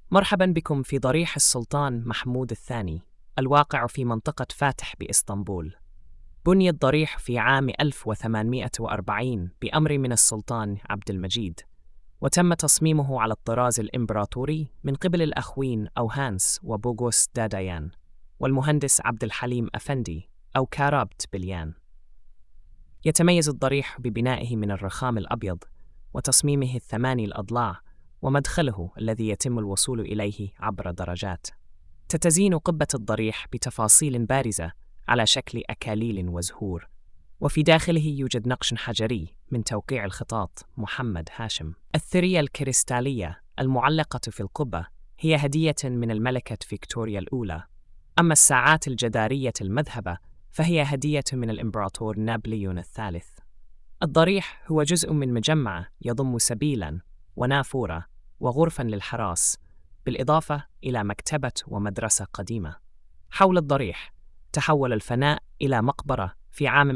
مرحبا بكم في ضريح السلطان محمود الثاني الواقع في منطقة فاتح بإسطنبول. بني الضريح في عام 1840 بأمر من السلطان عبد المجيد، وتم تصميمه على الطراز الإمبراطوري من قبل الأخوين أوهانس وبوغوس دادايان والمهندس عبد الحليم أفندي أو كارابت بليان. يتميز الضريح ببنائه من الرخام الأبيض وتصميمه الثماني الأضلاع ومدخله الذي يتم الوصول إليه عبر درجات. تتزين قبة الضريح بتفاصيل بارزة على شكل أكاليل وزهور، وفي داخله يوجد نقش حجري من توقيع الخطاط محمد هاشم. الثرية الكريستالية المعلقة في القبة هي هدية من الملكة فيكتوريا الأولى، أما الساعات الجدارية المذهبة فهي هدية من الإمبراطور نابليون الثالث. الضريح هو جزء من مجمع يضم سبيلاً ونافورة وغرفاً للحراس، بالإضافة إلى مكتبة ومدرسة قديمة. حول الضريح تحول الفناء إلى مقبرة في عام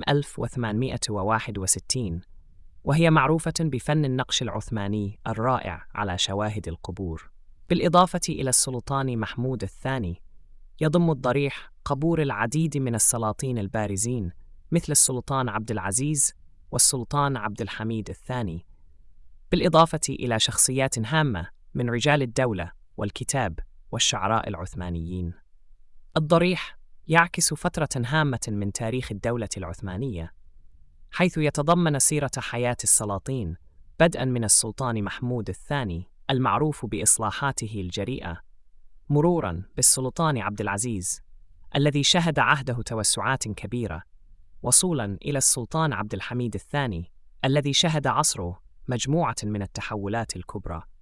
1861، وهي معروفة بفن النقش العثماني الرائع على شواهد القبور. بالإضافة إلى السلطان محمود الثاني، يضم الضريح قبور العديد من السلاطين البارزين مثل السلطان عبد العزيز والسلطان عبد الحميد الثاني، بالإضافة إلى شخصيات هامة من رجال الدولة والكتاب والشعراء العثمانيين. الضريح يعكس فترة هامة من تاريخ الدولة العثمانية، حيث يتضمن سيرة حياة السلاطين بدءاً من السلطان محمود الثاني المعروف بإصلاحاته الجريئة، مروراً بالسلطان عبد العزيز الذي شهد عهده توسعات كبيرة، وصولاً إلى السلطان عبد الحميد الثاني الذي شهد عصره مجموعة من التحولات الكبرى.